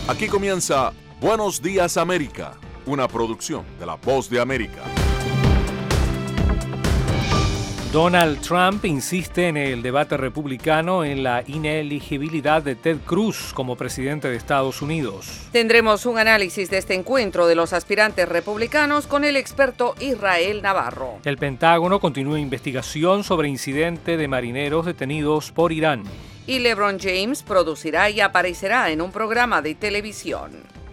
Aquí comienza Buenos Días América, una producción de La Voz de América. Donald Trump insiste en el debate republicano en la inelegibilidad de Ted Cruz como presidente de Estados Unidos. Tendremos un análisis de este encuentro de los aspirantes republicanos con el experto Israel Navarro. El Pentágono continúa investigación sobre incidente de marineros detenidos por Irán. Y LeBron James producirá y aparecerá en un programa de televisión.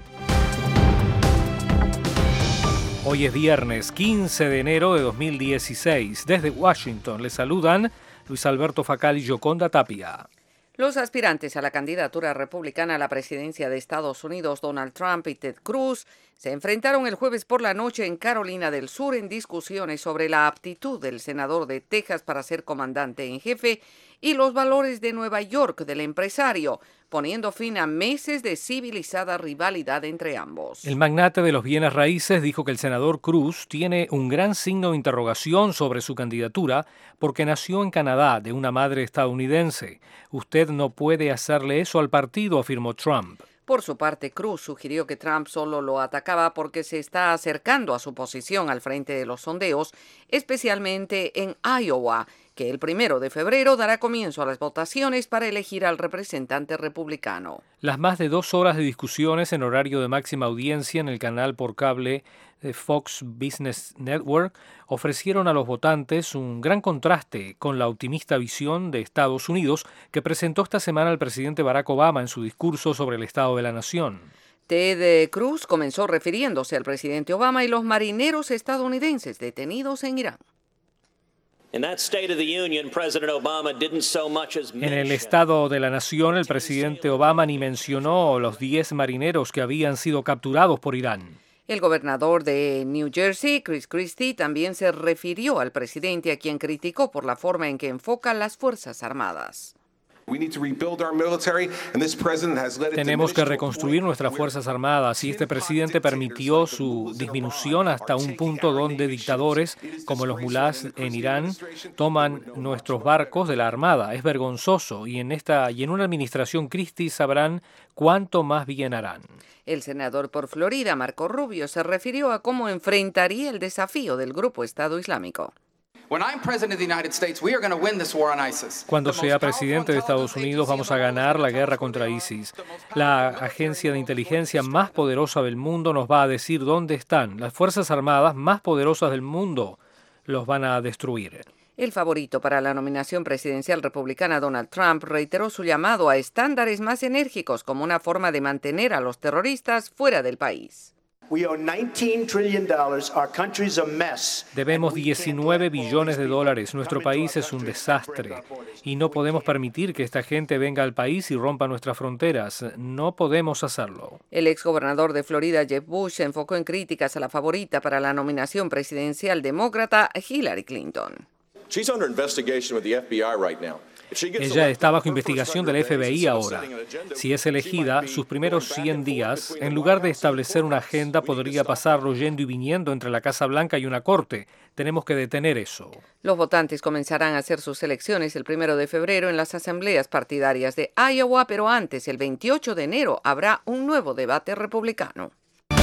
Hoy es viernes 15 de enero de 2016. Desde Washington les saludan Luis Alberto Facal y Yoconda Tapia. Los aspirantes a la candidatura republicana a la presidencia de Estados Unidos, Donald Trump y Ted Cruz, se enfrentaron el jueves por la noche en Carolina del Sur en discusiones sobre la aptitud del senador de Texas para ser comandante en jefe y los valores de Nueva York del empresario, poniendo fin a meses de civilizada rivalidad entre ambos. El magnate de los bienes raíces dijo que el senador Cruz tiene un gran signo de interrogación sobre su candidatura porque nació en Canadá de una madre estadounidense. Usted no puede hacerle eso al partido, afirmó Trump. Por su parte, Cruz sugirió que Trump solo lo atacaba porque se está acercando a su posición al frente de los sondeos, especialmente en Iowa, que el 1 de febrero dará comienzo a las votaciones para elegir al representante republicano. Las más de 2 horas de discusiones en horario de máxima audiencia en el canal por cable de Fox Business Network ofrecieron a los votantes un gran contraste con la optimista visión de Estados Unidos que presentó esta semana el presidente Barack Obama en su discurso sobre el estado de la nación. Ted Cruz comenzó refiriéndose al presidente Obama y los marineros estadounidenses detenidos en Irán. En el Estado de la Nación, el presidente Obama ni mencionó los 10 marineros que habían sido capturados por Irán. El gobernador de New Jersey, Chris Christie, también se refirió al presidente, a quien criticó por la forma en que enfoca las Fuerzas Armadas. Tenemos que reconstruir nuestras Fuerzas Armadas y este presidente permitió su disminución hasta un punto donde dictadores como los mulás en Irán toman nuestros barcos de la Armada. Es vergonzoso y en una administración Christie sabrán cuánto más bien harán. El senador por Florida, Marco Rubio, se refirió a cómo enfrentaría el desafío del grupo Estado Islámico. Cuando sea presidente de Estados Unidos vamos a ganar la guerra contra ISIS. La agencia de inteligencia más poderosa del mundo nos va a decir dónde están. Las Fuerzas Armadas más poderosas del mundo los van a destruir. El favorito para la nominación presidencial republicana, Donald Trump, reiteró su llamado a estándares más enérgicos como una forma de mantener a los terroristas fuera del país. Debemos $19 billones. Nuestro país es un desastre y no podemos permitir que esta gente venga al país y rompa nuestras fronteras. No podemos hacerlo. El exgobernador de Florida, Jeb Bush, se enfocó en críticas a la favorita para la nominación presidencial demócrata, Hillary Clinton. Ella está bajo investigación del FBI ahora. Si es elegida, sus primeros 100 días, en lugar de establecer una agenda, podría pasarlo yendo y viniendo entre la Casa Blanca y una corte. Tenemos que detener eso. Los votantes comenzarán a hacer sus elecciones el 1 de febrero en las asambleas partidarias de Iowa, pero antes, el 28 de enero, habrá un nuevo debate republicano.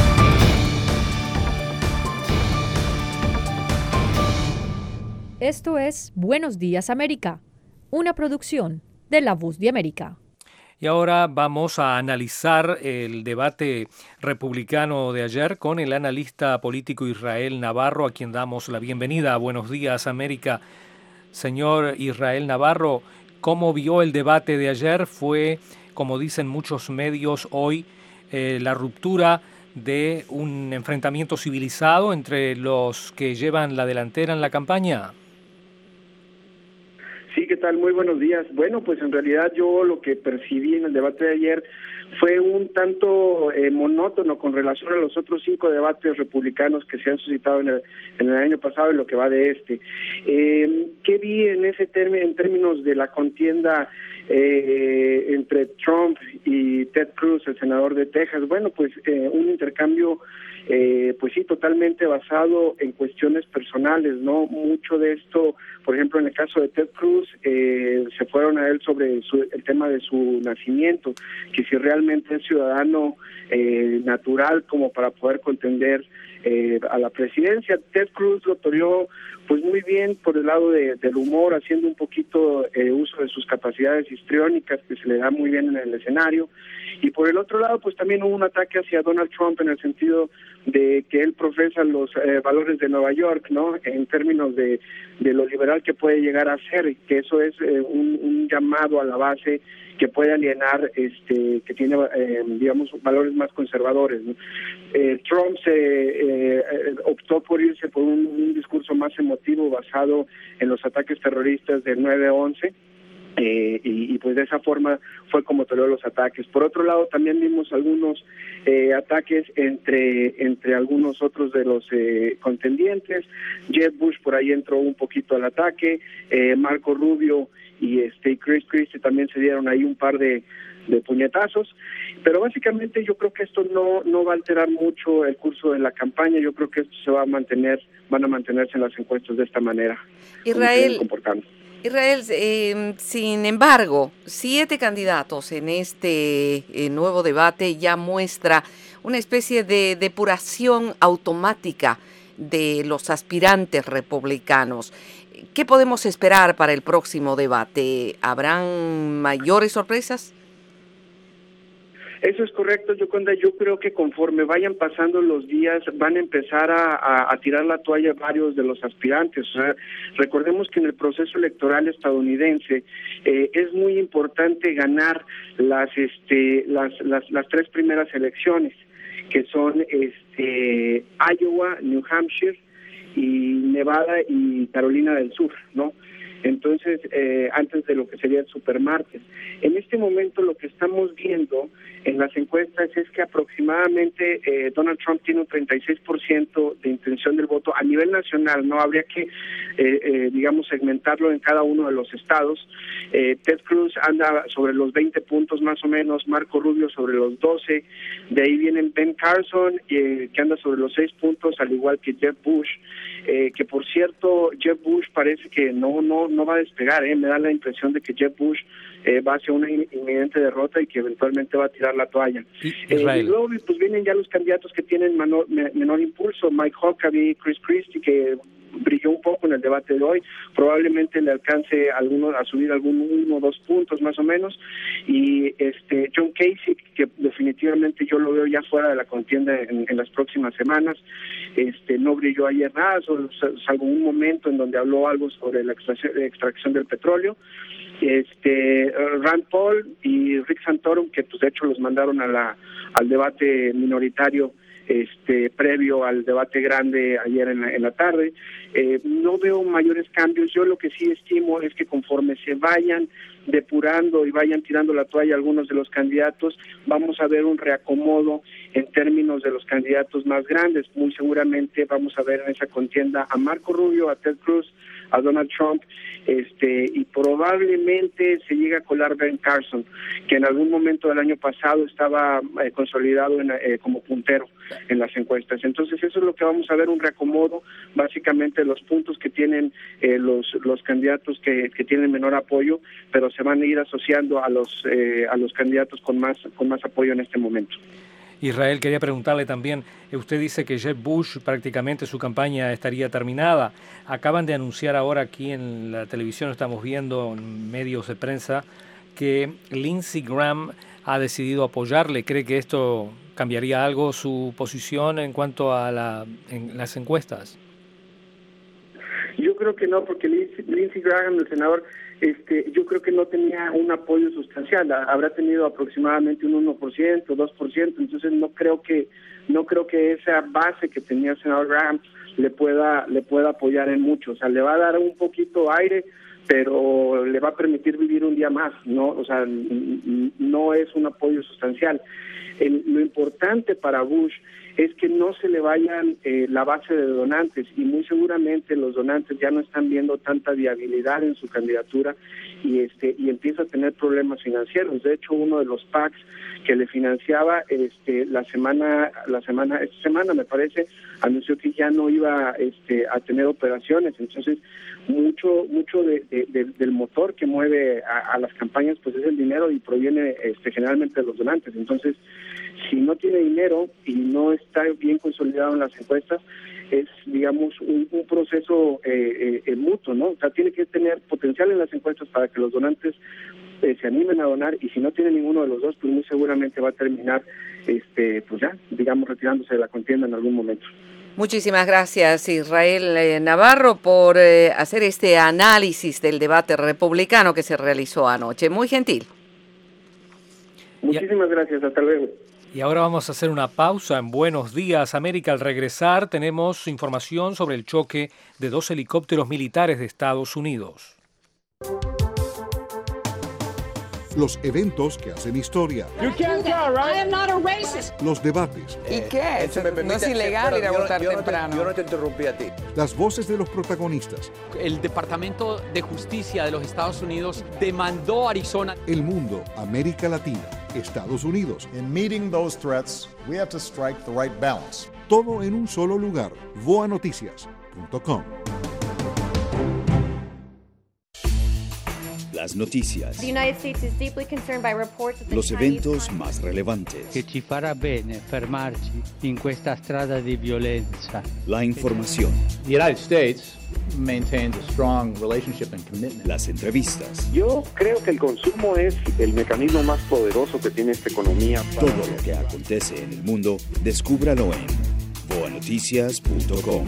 Esto es Buenos Días América, una producción de La Voz de América. Y ahora vamos a analizar el debate republicano de ayer con el analista político Israel Navarro, a quien damos la bienvenida a Buenos Días América. Señor Israel Navarro, ¿cómo vio el debate de ayer? Fue, como dicen muchos medios hoy, la ruptura de un enfrentamiento civilizado entre los que llevan la delantera en la campaña. Sí, ¿qué tal? Muy buenos días. Bueno, pues en realidad yo lo que percibí en el debate de ayer fue un tanto monótono con relación a los otros 5 debates republicanos que se han suscitado en el año pasado y lo que va de este. ¿Qué vi en en términos de la contienda entre Trump y Ted Cruz, el senador de Texas? Bueno, pues un intercambio pues sí, totalmente basado en cuestiones personales, ¿no? Mucho de esto, por ejemplo, en el caso de Ted Cruz, se fueron a él sobre el tema de su nacimiento, que si realmente es ciudadano natural como para poder contender a la presidencia. Ted Cruz lo toreó pues muy bien por el lado del humor, haciendo un poquito uso de sus capacidades histriónicas que se le da muy bien en el escenario, y por el otro lado pues también hubo un ataque hacia Donald Trump en el sentido de que él profesa los valores de Nueva York, ¿no? En términos de lo liberal que puede llegar a ser, que eso es un llamado a la base que puede alienar, que tiene, digamos, valores más conservadores, ¿no? Trump optó por irse por un discurso más emotivo basado en los ataques terroristas del 9/11. Y pues de esa forma fue como toleró los ataques. Por otro lado, también vimos algunos ataques entre algunos otros de los contendientes. Jeb Bush por ahí entró un poquito al ataque, Marco Rubio y Chris Christie también se dieron ahí un par de puñetazos, pero básicamente yo creo que esto no va a alterar mucho el curso de la campaña. Yo creo que esto van a mantenerse en las encuestas de esta manera. Israel, sin embargo, 7 candidatos en este nuevo debate ya muestra una especie de depuración automática de los aspirantes republicanos. ¿Qué podemos esperar para el próximo debate? ¿Habrán mayores sorpresas? Eso es correcto, Yoconda. Yo creo que conforme vayan pasando los días van a empezar a tirar la toalla varios de los aspirantes. O sea, recordemos que en el proceso electoral estadounidense es muy importante ganar las 3 primeras elecciones, que son Iowa, New Hampshire y Nevada y Carolina del Sur, ¿no? Entonces, antes de lo que sería el supermartes. En este momento lo que estamos viendo en las encuestas es que aproximadamente Donald Trump tiene un 36% de intención del voto a nivel nacional, no habría que, digamos, segmentarlo en cada uno de los estados. Ted Cruz anda sobre los 20 puntos más o menos, Marco Rubio sobre los 12, de ahí vienen Ben Carson, que anda sobre los 6 puntos, al igual que Jeb Bush, que por cierto, Jeb Bush parece que no va a despegar, me da la impresión de que Jeb Bush va hacia una inminente derrota y que eventualmente va a tirar la toalla. Y luego pues vienen ya los candidatos que tienen menor impulso, Mike Huckabee, Chris Christie, que brilló un poco en el debate de hoy, probablemente le alcance a subir 1 o 2 puntos más o menos, y John Kasich, que definitivamente yo lo veo ya fuera de la contienda en las próximas semanas. No brilló ayer nada, salvo un momento en donde habló algo sobre la extracción del petróleo. Rand Paul y Rick Santorum, que pues de hecho los mandaron al debate minoritario previo al debate grande ayer en la tarde. No veo mayores cambios. Yo lo que sí estimo es que conforme se vayan depurando y vayan tirando la toalla algunos de los candidatos, vamos a ver un reacomodo en términos de los candidatos más grandes. Muy seguramente vamos a ver en esa contienda a Marco Rubio, a Ted Cruz, a Donald Trump, y probablemente se llegue a colar Ben Carson, que en algún momento del año pasado estaba consolidado como puntero en las encuestas. Entonces eso es lo que vamos a ver, un reacomodo básicamente de los puntos que tienen los candidatos que tienen menor apoyo, pero se van a ir asociando a los candidatos con más apoyo en este momento. Israel, quería preguntarle también, usted dice que Jeb Bush prácticamente su campaña estaría terminada. Acaban de anunciar ahora aquí en la televisión, estamos viendo en medios de prensa, que Lindsey Graham ha decidido apoyarle. ¿Cree que esto cambiaría algo su posición en cuanto a en las encuestas? Yo creo que no, porque Lindsey Graham, el senador, yo creo que no tenía un apoyo sustancial. Habrá tenido aproximadamente un 1%, 2%, entonces no creo que esa base que tenía el senador Graham le pueda apoyar en mucho. O sea, le va a dar un poquito aire, pero le va a permitir vivir un día más, ¿no? O sea, no es un apoyo sustancial. Lo importante para Bush es que no se le vayan la base de donantes, y muy seguramente los donantes ya no están viendo tanta viabilidad en su candidatura y empieza a tener problemas financieros. De hecho, uno de los PACs que le financiaba esta semana me parece, anunció que ya no iba a tener operaciones. Entonces mucho del motor que mueve a las campañas pues es el dinero, y proviene generalmente de los donantes. Entonces, si no tiene dinero y no está bien consolidado en las encuestas, es, digamos, un proceso mutuo, ¿no? O sea, tiene que tener potencial en las encuestas para que los donantes se animen a donar, y si no tiene ninguno de los dos, pues muy seguramente va a terminar, pues ya, digamos, retirándose de la contienda en algún momento. Muchísimas gracias, Israel Navarro, por hacer este análisis del debate republicano que se realizó anoche. Muy gentil. Muchísimas gracias, hasta luego. Y ahora vamos a hacer una pausa en Buenos Días, América. Al regresar tenemos información sobre el choque de 2 helicópteros militares de Estados Unidos. Los eventos que hacen historia. Los debates. ¿Y qué? No es ilegal ir a votar temprano. Yo no te interrumpí a ti. Las voces de los protagonistas. El Departamento de Justicia de los Estados Unidos demandó a Arizona. El mundo, América Latina, Estados Unidos. In meeting those threats, we have to strike the right balance. Todo en un solo lugar. Voanoticias.com. Las noticias, los eventos más relevantes, che ci farà bene fermarci in questa strada di violenza. La información, The United States maintains a strong relationship and commitment. Las entrevistas. Yo creo que el consumo es el mecanismo más poderoso que tiene esta economía. Todo lo que acontece en el mundo, descúbralo en voanoticias.com.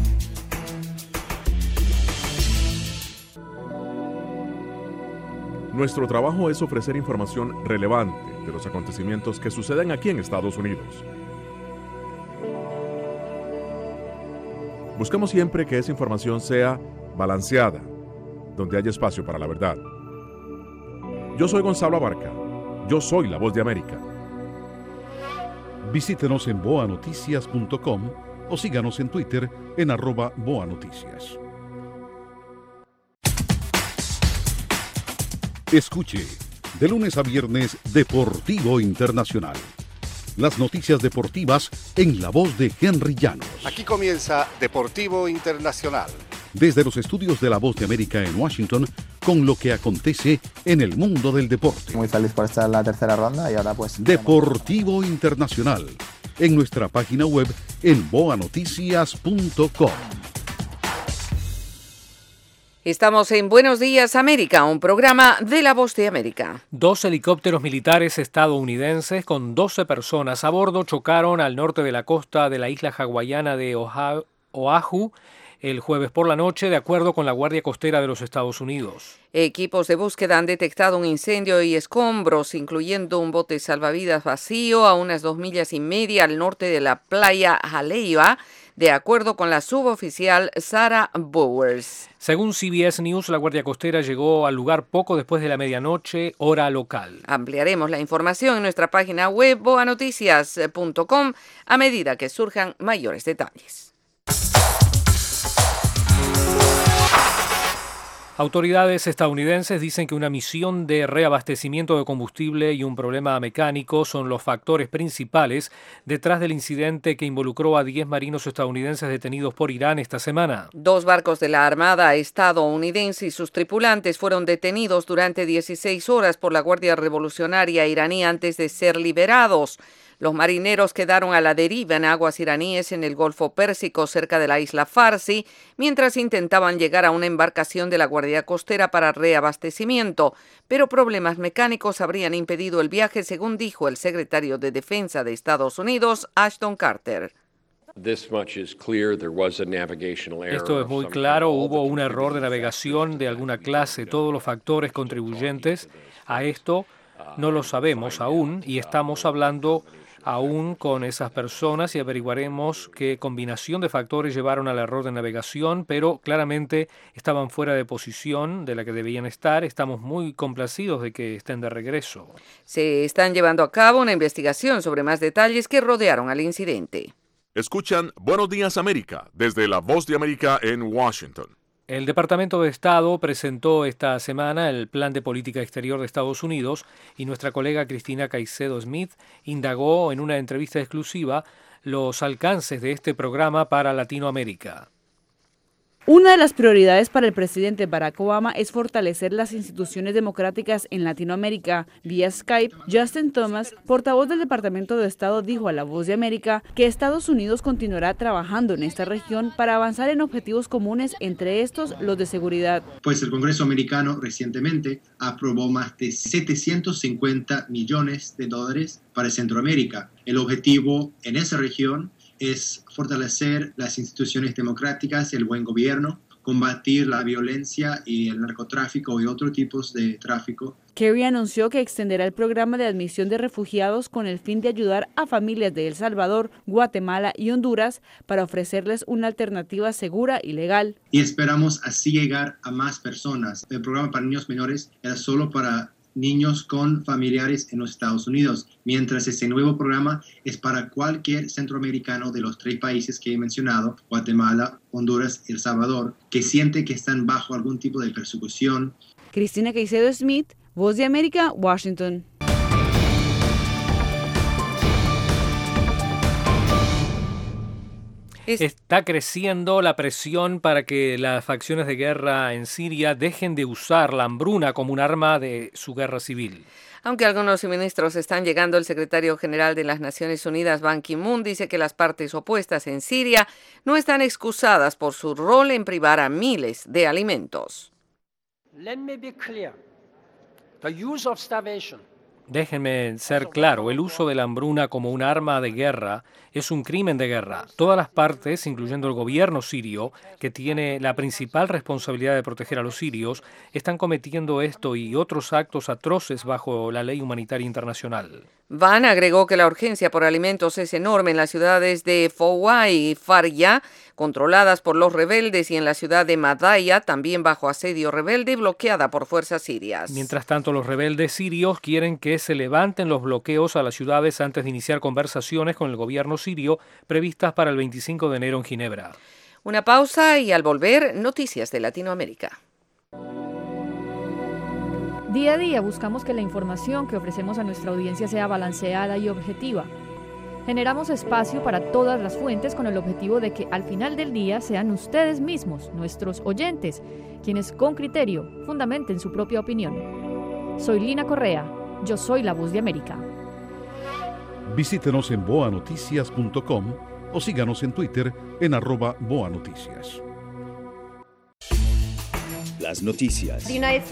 Nuestro trabajo es ofrecer información relevante de los acontecimientos que suceden aquí en Estados Unidos. Buscamos siempre que esa información sea balanceada, donde haya espacio para la verdad. Yo soy Gonzalo Abarca. Yo soy la Voz de América. Visítenos en voanoticias.com o síganos en Twitter en @voanoticias. Escuche, de lunes a viernes, Deportivo Internacional. Las noticias deportivas en la voz de Henry Llanos. Aquí comienza Deportivo Internacional. Desde los estudios de La Voz de América en Washington, con lo que acontece en el mundo del deporte. Muy feliz por estar en la tercera ronda y ahora pues... Deportivo Internacional, en nuestra página web en voanoticias.com. Estamos en Buenos Días, América, un programa de La Voz de América. 2 helicópteros militares estadounidenses con 12 personas a bordo chocaron al norte de la costa de la isla hawaiana de Oahu el jueves por la noche, de acuerdo con la Guardia Costera de los Estados Unidos. Equipos de búsqueda han detectado un incendio y escombros, incluyendo un bote salvavidas vacío a unas 2,5 millas al norte de la playa Haleiwa, de acuerdo con la suboficial Sarah Bowers. Según CBS News, la Guardia Costera llegó al lugar poco después de la medianoche, hora local. Ampliaremos la información en nuestra página web voanoticias.com a medida que surjan mayores detalles. Autoridades estadounidenses dicen que una misión de reabastecimiento de combustible y un problema mecánico son los factores principales detrás del incidente que involucró a 10 marinos estadounidenses detenidos por Irán esta semana. 2 barcos de la Armada estadounidense y sus tripulantes fueron detenidos durante 16 horas por la Guardia Revolucionaria iraní antes de ser liberados. Los marineros quedaron a la deriva en aguas iraníes en el Golfo Pérsico, cerca de la isla Farsi, mientras intentaban llegar a una embarcación de la Guardia Costera para reabastecimiento, pero problemas mecánicos habrían impedido el viaje, según dijo el secretario de Defensa de Estados Unidos, Ashton Carter. Esto es muy claro, hubo un error de navegación de alguna clase. Todos los factores contribuyentes a esto no lo sabemos aún y estamos hablando aún con esas personas y averiguaremos qué combinación de factores llevaron al error de navegación, pero claramente estaban fuera de posición de la que debían estar. Estamos muy complacidos de que estén de regreso. Se están llevando a cabo una investigación sobre más detalles que rodearon al incidente. Escuchan Buenos Días América desde La Voz de América en Washington. El Departamento de Estado presentó esta semana el Plan de Política Exterior de Estados Unidos y nuestra colega Cristina Caicedo Smith indagó en una entrevista exclusiva los alcances de este programa para Latinoamérica. Una de las prioridades para el presidente Barack Obama es fortalecer las instituciones democráticas en Latinoamérica. Vía Skype, Justin Thomas, portavoz del Departamento de Estado, dijo a La Voz de América que Estados Unidos continuará trabajando en esta región para avanzar en objetivos comunes, entre estos los de seguridad. Pues el Congreso americano recientemente aprobó más de 750 millones de dólares para Centroamérica. El objetivo en esa región es fortalecer las instituciones democráticas, el buen gobierno, combatir la violencia y el narcotráfico y otros tipos de tráfico. Kerry anunció que extenderá el programa de admisión de refugiados con el fin de ayudar a familias de El Salvador, Guatemala y Honduras para ofrecerles una alternativa segura y legal. Y esperamos así llegar a más personas. El programa para niños menores era solo para niños con familiares en los Estados Unidos, mientras este nuevo programa es para cualquier centroamericano de los 3 países que he mencionado, Guatemala, Honduras y El Salvador, que siente que están bajo algún tipo de persecución. Cristina Caicedo Smith, Voz de América, Washington. Está creciendo la presión para que las facciones de guerra en Siria dejen de usar la hambruna como un arma de su guerra civil. Aunque algunos suministros están llegando, el secretario general de las Naciones Unidas, Ban Ki-moon, dice que las partes opuestas en Siria no están excusadas por su rol en privar a miles de alimentos. Let me be clear. The use of starvation. Déjenme ser claro, el uso de la hambruna como un arma de guerra es un crimen de guerra. Todas las partes, incluyendo el gobierno sirio, que tiene la principal responsabilidad de proteger a los sirios, están cometiendo esto y otros actos atroces bajo la ley humanitaria internacional. Van agregó que la urgencia por alimentos es enorme en las ciudades de Fowaa y Faryab, controladas por los rebeldes, y en la ciudad de Madaya, también bajo asedio rebelde, bloqueada por fuerzas sirias. Mientras tanto, los rebeldes sirios quieren que se levanten los bloqueos a las ciudades antes de iniciar conversaciones con el gobierno sirio previstas para el 25 de enero en Ginebra. Una pausa y al volver, noticias de Latinoamérica. Día a día buscamos que la información que ofrecemos a nuestra audiencia sea balanceada y objetiva. Generamos espacio para todas las fuentes con el objetivo de que al final del día sean ustedes mismos, nuestros oyentes, quienes con criterio fundamenten su propia opinión. Soy Lina Correa, yo soy La Voz de América. Visítenos en boanoticias.com o síganos en Twitter en @boanoticias. Las noticias,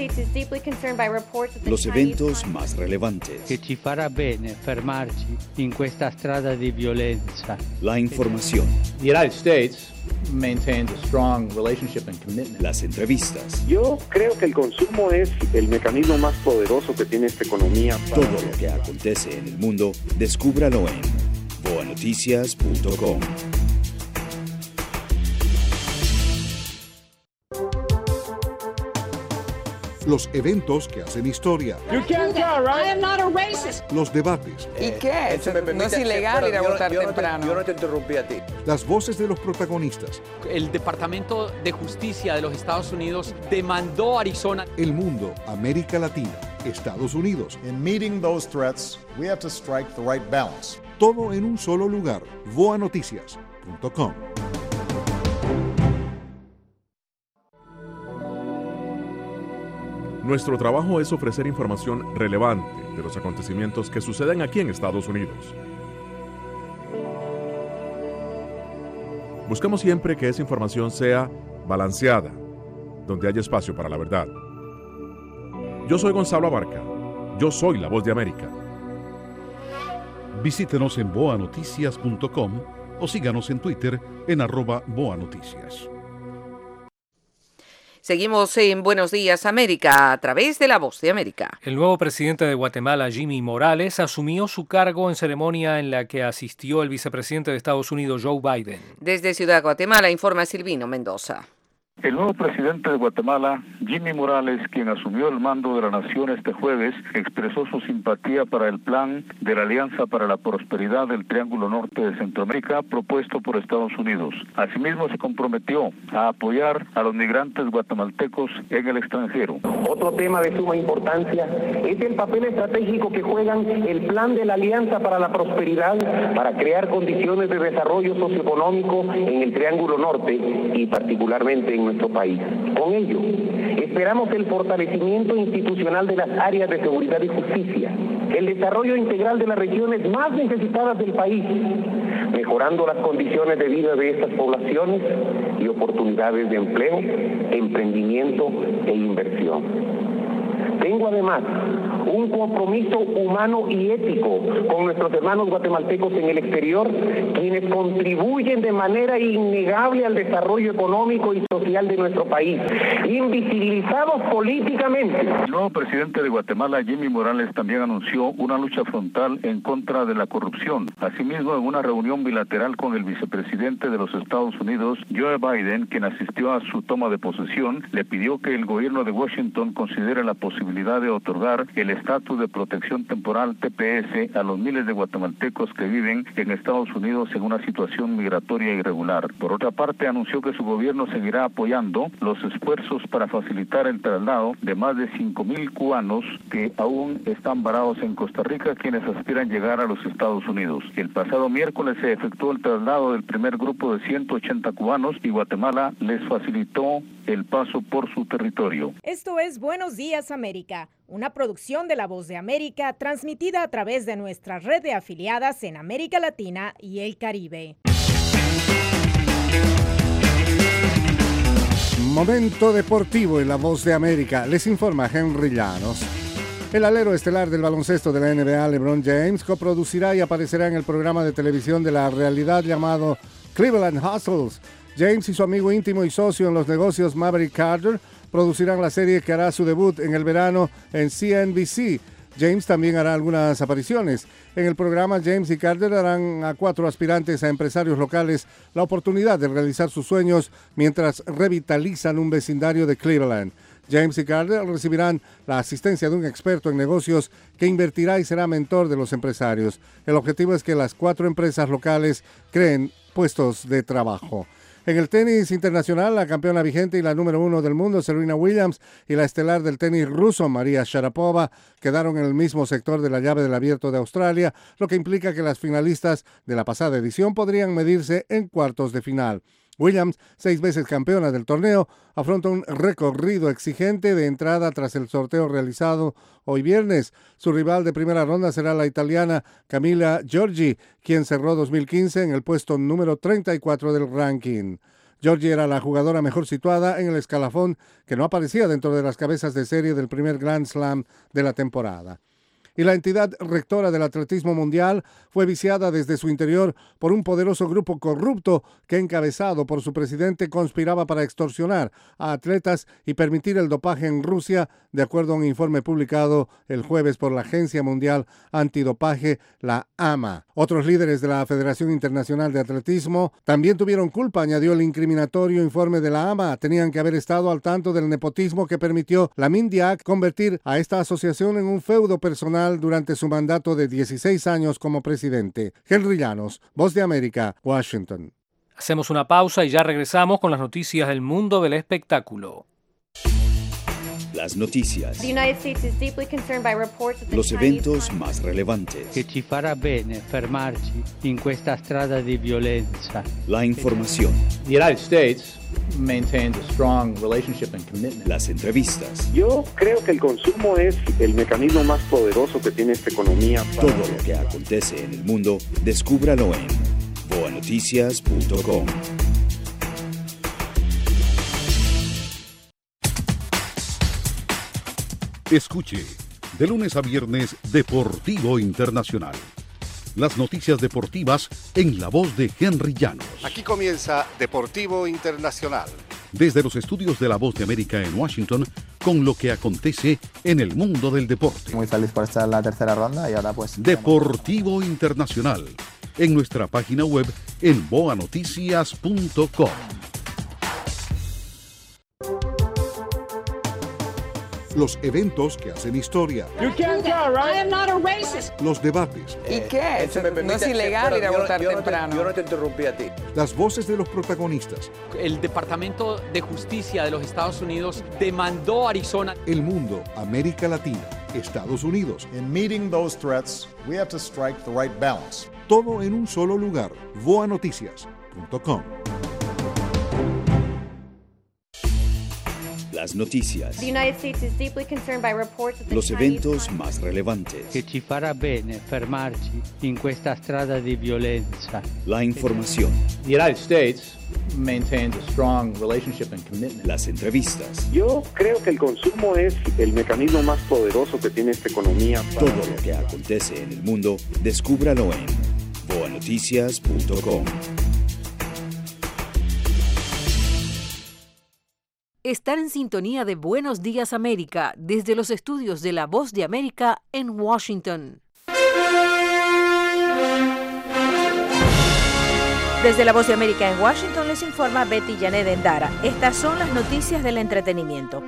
los eventos más relevantes, che ci farà bene fermarci in questa strada di violenza. La información, The United States maintains a strong relationship and commitment. Las entrevistas. Yo creo que el consumo es el mecanismo más poderoso que tiene esta economía. Todo lo que acontece en el mundo, descúbralo en boanoticias.com. Los eventos que hacen historia. You can't tell, right? I am not a racist. Los debates. ¿Y qué? No es ilegal ir a votar temprano. Yo no te interrumpí a ti. Las voces de los protagonistas. El Departamento de Justicia de los Estados Unidos demandó a Arizona. El mundo, América Latina, Estados Unidos. In meeting those threats, we have to strike the right balance. Todo en un solo lugar. boanoticias.com. Nuestro trabajo es ofrecer información relevante de los acontecimientos que suceden aquí en Estados Unidos. Buscamos siempre que esa información sea balanceada, donde haya espacio para la verdad. Yo soy Gonzalo Abarca. Yo soy La Voz de América. Visítenos en boanoticias.com o síganos en Twitter en @boanoticias. Seguimos en Buenos Días América a través de La Voz de América. El nuevo presidente de Guatemala, Jimmy Morales, asumió su cargo en ceremonia en la que asistió el vicepresidente de Estados Unidos, Joe Biden. Desde Ciudad Guatemala informa Silvino Mendoza. El nuevo presidente de Guatemala, Jimmy Morales, quien asumió el mando de la nación este jueves, expresó su simpatía para el plan de la Alianza para la Prosperidad del Triángulo Norte de Centroamérica propuesto por Estados Unidos. Asimismo, se comprometió a apoyar a los migrantes guatemaltecos en el extranjero. Otro tema de suma importancia es el papel estratégico que juegan el plan de la Alianza para la Prosperidad para crear condiciones de desarrollo socioeconómico en el Triángulo Norte y particularmente en nuestro país. Con ello, esperamos el fortalecimiento institucional de las áreas de seguridad y justicia, el desarrollo integral de las regiones más necesitadas del país, mejorando las condiciones de vida de estas poblaciones y oportunidades de empleo, emprendimiento e inversión. Tengo además un compromiso humano y ético con nuestros hermanos guatemaltecos en el exterior, quienes contribuyen de manera innegable al desarrollo económico y social de nuestro país, invisibilizados políticamente. El nuevo presidente de Guatemala, Jimmy Morales, también anunció una lucha frontal en contra de la corrupción. Asimismo, en una reunión bilateral con el vicepresidente de los Estados Unidos, Joe Biden, quien asistió a su toma de posesión, le pidió que el gobierno de Washington considere la posibilidad de otorgar el estatus de protección temporal TPS a los miles de guatemaltecos que viven en Estados Unidos en una situación migratoria irregular. Por otra parte, anunció que su gobierno seguirá apoyando los esfuerzos para facilitar el traslado de más de 5,000 cubanos que aún están varados en Costa Rica, quienes aspiran llegar a los Estados Unidos. El pasado miércoles se efectuó el traslado del primer grupo de 180 cubanos y Guatemala les facilitó el paso por su territorio. Esto es Buenos Días América, una producción de La Voz de América transmitida a través de nuestra red de afiliadas en América Latina y el Caribe. Momento deportivo en La Voz de América. Les informa Henry Llanos. El alero estelar del baloncesto de la NBA, LeBron James, coproducirá y aparecerá en el programa de televisión de la realidad llamado Cleveland Hustles. James y su amigo íntimo y socio en los negocios Maverick Carter producirán la serie que hará su debut en el verano en CNBC. James también hará algunas apariciones. En el programa, James y Carter darán a 4 aspirantes a empresarios locales la oportunidad de realizar sus sueños mientras revitalizan un vecindario de Cleveland. James y Carter recibirán la asistencia de un experto en negocios que invertirá y será mentor de los empresarios. El objetivo es que las 4 empresas locales creen puestos de trabajo. En el tenis internacional, la campeona vigente y la número 1 del mundo, Serena Williams, y la estelar del tenis ruso, María Sharapova, quedaron en el mismo sector de la llave del Abierto de Australia, lo que implica que las finalistas de la pasada edición podrían medirse en cuartos de final. Williams, 6 veces campeona del torneo, afronta un recorrido exigente de entrada tras el sorteo realizado hoy viernes. Su rival de primera ronda será la italiana Camila Giorgi, quien cerró 2015 en el puesto número 34 del ranking. Giorgi era la jugadora mejor situada en el escalafón que no aparecía dentro de las cabezas de serie del primer Grand Slam de la temporada. Y la entidad rectora del atletismo mundial fue viciada desde su interior por un poderoso grupo corrupto que, encabezado por su presidente, conspiraba para extorsionar a atletas y permitir el dopaje en Rusia, de acuerdo a un informe publicado el jueves por la Agencia Mundial Antidopaje, la AMA. Otros líderes de la Federación Internacional de Atletismo también tuvieron culpa, añadió el incriminatorio informe de la AMA. Tenían que haber estado al tanto del nepotismo que permitió la Mindiac convertir a esta asociación en un feudo personal durante su mandato de 16 años como presidente. Henry Llanos, Voz de América, Washington. Hacemos una pausa y ya regresamos con las noticias del mundo del espectáculo. Las noticias. Los eventos más relevantes. Che ci farà bene fermarci in questa strada di violenza. La información. The United States maintains a strong relationship and commitment. Las entrevistas. Yo creo que el consumo es el mecanismo más poderoso que tiene esta economía. Todo lo que acontece en el mundo, descúbralo en boanoticias.com. Escuche, de lunes a viernes, Deportivo Internacional. Las noticias deportivas en la voz de Henry Llanos. Aquí comienza Deportivo Internacional. Desde los estudios de La Voz de América en Washington, con lo que acontece en el mundo del deporte. Muy feliz por estar en la tercera ronda y ahora pues... Deportivo Internacional, en nuestra página web en boanoticias.com. los eventos que hacen historia, You can't tell, right? I am not a racist. los debates, ¿Y qué? No es ilegal ir a votar temprano. Yo no te interrumpí a ti. las voces de los protagonistas, El Departamento de Justicia de los Estados Unidos demandó a Arizona. el mundo, América Latina, Estados Unidos. In meeting those threats, we have to strike the right balance. Todo en un solo lugar. voanoticias.com. Las noticias, The United States is deeply concerned by reports that the los Chinese eventos más relevantes, Che ci farà bene fermarci in questa strada di violenza. la información, The United States maintains a strong relationship and commitment. las entrevistas, Yo creo que el consumo es el mecanismo más poderoso que tiene esta economía. todo lo que acontece en el mundo, descúbralo en voanoticias.com. Están en sintonía de Buenos Días América desde los estudios de La Voz de América en Washington. Desde La Voz de América en Washington les informa Betty Janet Endara. Estas son las noticias del entretenimiento.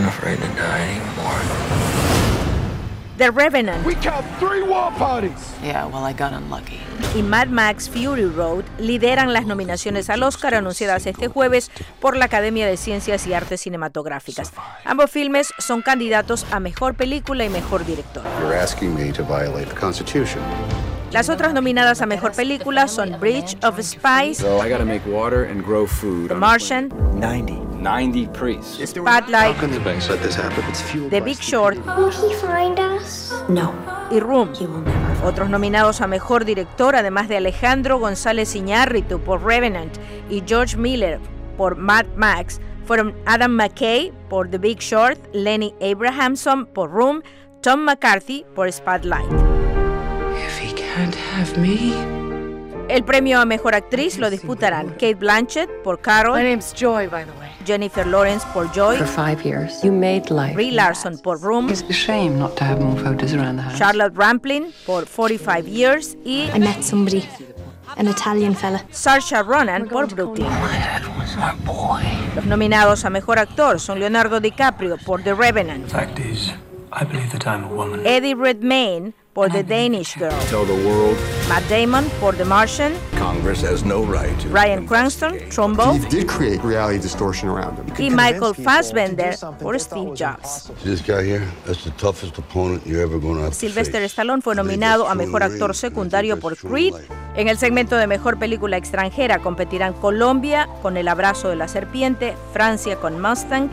The Revenant. We killed 3 war parties. Yeah, well, I got unlucky. Y Mad Max Fury Road lideran las nominaciones al Oscar anunciadas este jueves por la Academia de Ciencias y Artes Cinematográficas. Ambos filmes son candidatos a Mejor Película y Mejor Director. You're asking me to violate the Constitution. Las otras nominadas a Mejor Película son Bridge of Spies, So I gotta make water and grow food. The Martian, 90 priests. Spotlight, How can the banks let this happen? It's fueled The by Big Short Will he find us? No. y Room. Otros nominados a Mejor Director, además de Alejandro González Iñárritu por Revenant y George Miller por Mad Max, fueron Adam McKay por The Big Short, Lenny Abrahamson por Room, Tom McCarthy por Spotlight. If he can't have me. El premio a Mejor Actriz lo disputarán Cate Blanchett por Carol, My name's Joy, by the way. Jennifer Lawrence por Joy, For 5 years, you made life. Brie Larson por Room, It's a shame not to have more photos around the house. Charlotte Rampling por 45 Years y I met somebody, an Italian fella. Saoirse Ronan por Brooklyn. Los nominados a Mejor Actor son Leonardo DiCaprio por The Revenant, Fact is, I believe that I'm a woman. Eddie Redmayne por The Danish Girl, Tell the world Matt Damon por The Martian, Congress has no right to. Bryan Cranston, Trumbo, He did create reality distortion around him. y Michael Fassbender por Steve Jobs. This guy here, that's the toughest opponent you're ever going to have to Sylvester face. Stallone fue nominado a Mejor Actor Secundario por Creed. En el segmento de Mejor Película Extranjera competirán Colombia con El Abrazo de la Serpiente, Francia con Mustang,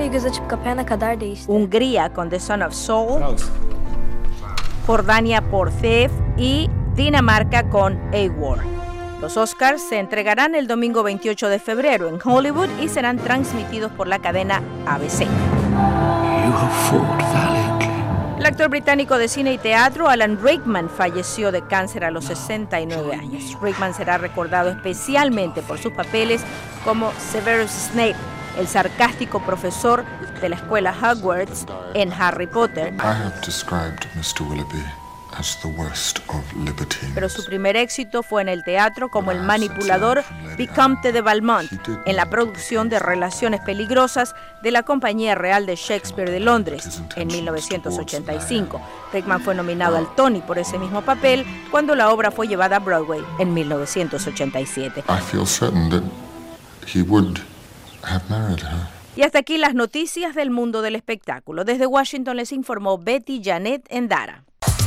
Hungría con The Son of Soul, Jordania por Thief y Dinamarca con A-War. Los Oscars se entregarán el domingo 28 de febrero en Hollywood y serán transmitidos por la cadena ABC. You have fought valiantly. El actor británico de cine y teatro Alan Rickman falleció de cáncer a los 69 años. Rickman será recordado especialmente por sus papeles como Severus Snape, el sarcástico profesor de la escuela Hogwarts en Harry Potter. I have described Mr. Willoughby as the worst of libertines. Pero su primer éxito fue en el teatro como el manipulador Vicomte de Valmont en la producción de Relaciones Peligrosas de la Compañía Real de Shakespeare de Londres en 1985. Rickman fue nominado al Tony por ese mismo papel cuando la obra fue llevada a Broadway en 1987. I feel certain that he would have married her. Y hasta aquí las noticias del mundo del espectáculo. Desde Washington les informó Betty Janet Endara.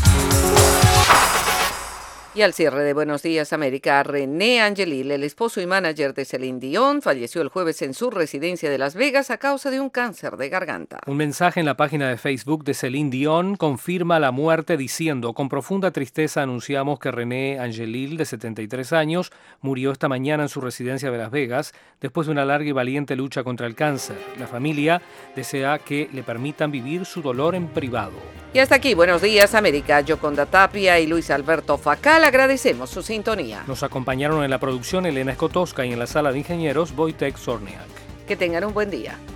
Y al cierre de Buenos Días América, René Angelil, el esposo y manager de Celine Dion, falleció el jueves en su residencia de Las Vegas a causa de un cáncer de garganta. Un mensaje en la página de Facebook de Celine Dion confirma la muerte diciendo: con profunda tristeza anunciamos que René Angelil, de 73 años, murió esta mañana en su residencia de Las Vegas después de una larga y valiente lucha contra el cáncer. La familia desea que le permitan vivir su dolor en privado. Y hasta aquí Buenos Días América. Yoconda Tapia y Luis Alberto Facal agradecemos su sintonía. Nos acompañaron en la producción Elena Escotosca y en la sala de ingenieros Wojtek Zorniak. Que tengan un buen día.